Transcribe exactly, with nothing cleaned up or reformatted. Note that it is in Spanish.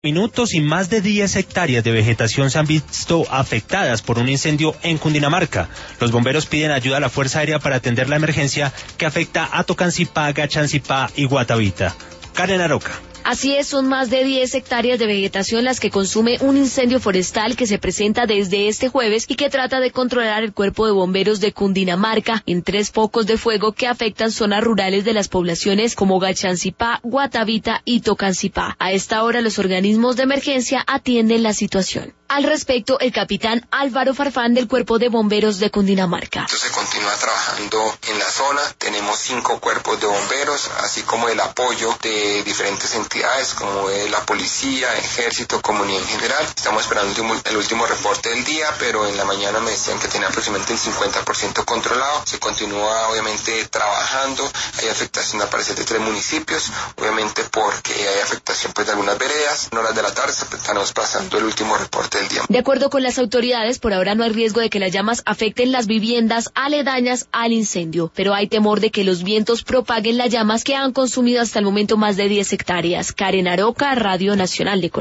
Minutos y más de diez hectáreas de vegetación se han visto afectadas por un incendio en Cundinamarca. Los bomberos piden ayuda a la Fuerza Aérea para atender la emergencia que afecta a Tocancipá, Gachancipá y Guatavita. Karen Aroca. Así es, son más de diez hectáreas de vegetación las que consume un incendio forestal que se presenta desde este jueves y que trata de controlar el cuerpo de bomberos de Cundinamarca en tres focos de fuego que afectan zonas rurales de las poblaciones como Gachancipá, Guatavita y Tocancipá. A esta hora los organismos de emergencia atienden la situación. Al respecto, el capitán Álvaro Farfán del Cuerpo de Bomberos de Cundinamarca. Se continúa trabajando en la zona, tenemos cinco cuerpos de bomberos, así como el apoyo de diferentes entidades como de la policía, ejército, comunidad en general. Estamos esperando el último, el último reporte del día, pero en la mañana me decían que tenía aproximadamente el cincuenta por ciento controlado. Se continúa obviamente trabajando, hay afectación al parecer de tres municipios, obviamente porque hay afectación pues de algunas veredas. En horas de la tarde estamos pasando el último reporte del día. De acuerdo con las autoridades, por ahora no hay riesgo de que las llamas afecten las viviendas aledañas al incendio, pero hay temor de que los vientos propaguen las llamas que han consumido hasta el momento más de diez hectáreas. Karen Aroca, Radio Nacional de Colombia.